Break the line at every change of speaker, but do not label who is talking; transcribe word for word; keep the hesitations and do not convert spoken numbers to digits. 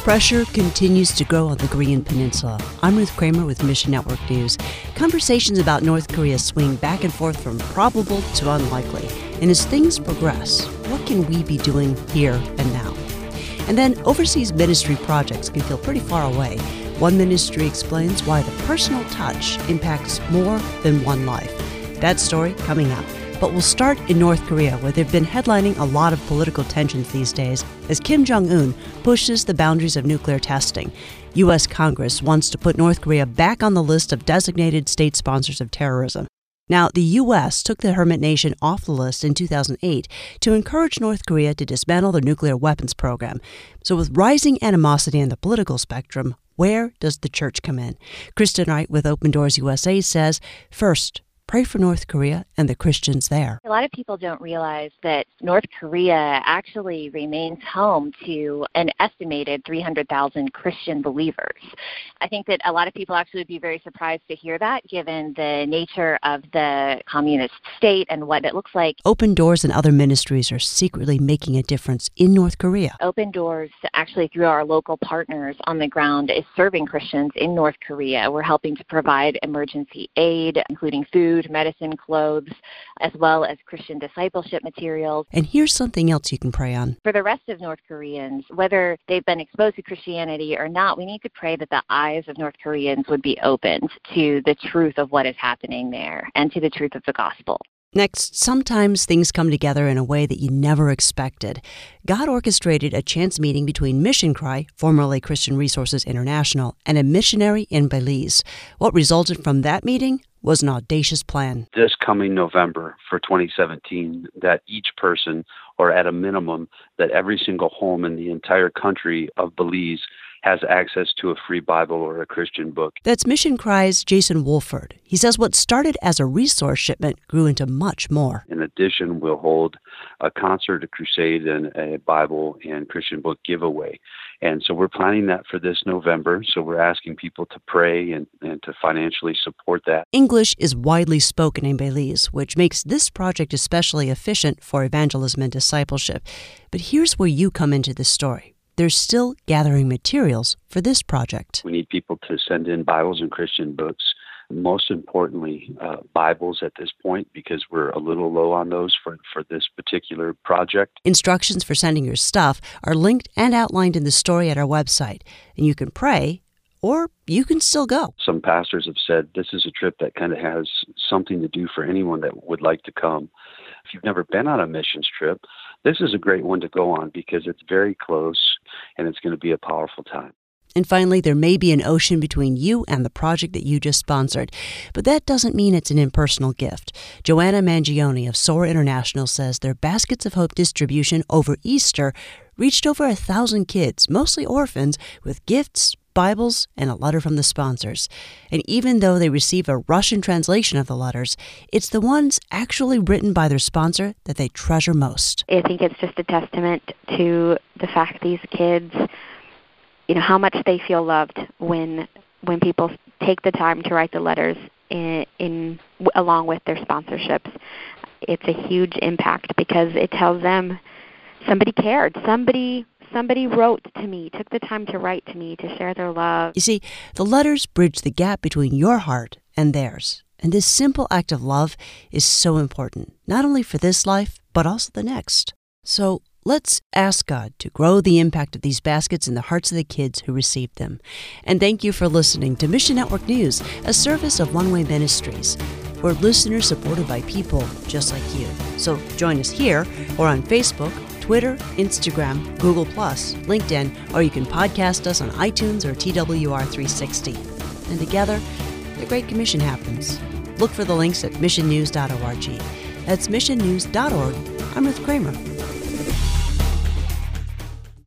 Pressure continues to grow on the Korean Peninsula. I'm Ruth Kramer with Mission Network News. Conversations about North Korea swing back and forth from probable to unlikely. And as things progress, what can we be doing here and now? And then overseas ministry projects can feel pretty far away. One ministry explains why the personal touch impacts more than one life. That story coming up. But we'll start in North Korea, where they've been headlining a lot of political tensions these days as Kim Jong-un pushes the boundaries of nuclear testing. U S Congress wants to put North Korea back on the list of designated state sponsors of terrorism. Now, the U S took the hermit nation off the list in two thousand eight to encourage North Korea to dismantle their nuclear weapons program. So with rising animosity in the political spectrum, where does the church come in? Kristen Wright with Open Doors U S A says, first, pray for North Korea and the Christians there.
A lot of people don't realize that North Korea actually remains home to an estimated three hundred thousand Christian believers. I think that a lot of people actually would be very surprised to hear that, given the nature of the communist state and what it looks like.
Open Doors and other ministries are secretly making a difference in North Korea.
Open Doors, actually through our local partners on the ground, is serving Christians in North Korea. We're helping to provide emergency aid, including food, medicine, clothes, as well as Christian discipleship materials.
And here's something else you can pray on.
For the rest of North Koreans, whether they've been exposed to Christianity or not, we need to pray that the eyes of North Koreans would be opened to the truth of what is happening there and to the truth of the gospel.
Next, sometimes things come together in a way that you never expected. God orchestrated a chance meeting between Mission Cry, formerly Christian Resources International, and a missionary in Belize. What resulted from that meeting was an audacious plan.
This coming November for twenty seventeen, that each person, or at a minimum, that every single home in the entire country of Belize has access to a free Bible or a Christian book.
That's Mission Cry's Jason Wolford. He says what started as a resource shipment grew into much more.
In addition, we'll hold a concert, a crusade, and a Bible and Christian book giveaway. And so we're planning that for this November. So we're asking people to pray and, and to financially support that.
English is widely spoken in Belize, which makes this project especially efficient for evangelism and discipleship. But here's where you come into the story. They're still gathering materials for this project.
We need people to send in Bibles and Christian books. Most importantly, uh, Bibles at this point, because we're a little low on those for, for this particular project.
Instructions for sending your stuff are linked and outlined in the story at our website. And you can pray, or you can still go.
Some pastors have said this is a trip that kind of has something to do for anyone that would like to come. If you've never been on a missions trip, this is a great one to go on because it's very close and it's going to be a powerful time.
And finally, there may be an ocean between you and the project that you just sponsored, but that doesn't mean it's an impersonal gift. Joanna Mangione of Soar International says their Baskets of Hope distribution over Easter reached over a thousand kids, mostly orphans, with gifts, Bibles, and a letter from the sponsors. And even though they receive a Russian translation of the letters, it's the ones actually written by their sponsor that they treasure most.
I think it's just a testament to the fact these kids, you know, how much they feel loved when when people take the time to write the letters in, in along with their sponsorships. It's a huge impact because it tells them somebody cared, somebody Somebody wrote to me, took the time to write to me, to share their love.
You see, the letters bridge the gap between your heart and theirs. And this simple act of love is so important, not only for this life, but also the next. So let's ask God to grow the impact of these baskets in the hearts of the kids who received them. And thank you for listening to Mission Network News, a service of One Way Ministries. We're listeners supported by people just like you. So join us here or on Facebook, Twitter, Instagram, Google plus, LinkedIn, or you can podcast us on iTunes or T W R three sixty. And together, the Great Commission happens. Look for the links at mission news dot org. That's mission news dot org. I'm Ruth Kramer.